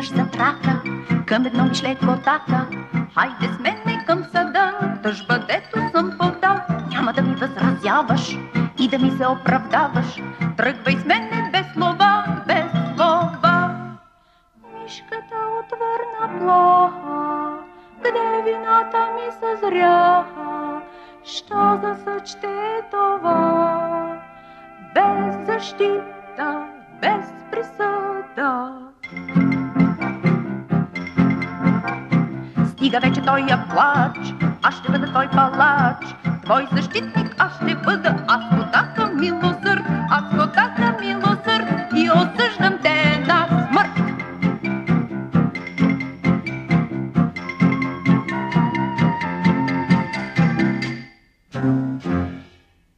за трака, към едно мишле котака. Хайде с мене към съда, тъжба дето съм подал. Няма да ми възразяваш и да ми се оправдаваш. Тръгвай с мене без слова, без слова. Мишката отвърна плаха, къде вината ми съзряха. Що за съчте е това? Без защита, без присъда. Стига вече той я плач, аз ще бъда твой палач. Твой защитник аз ще бъда, аз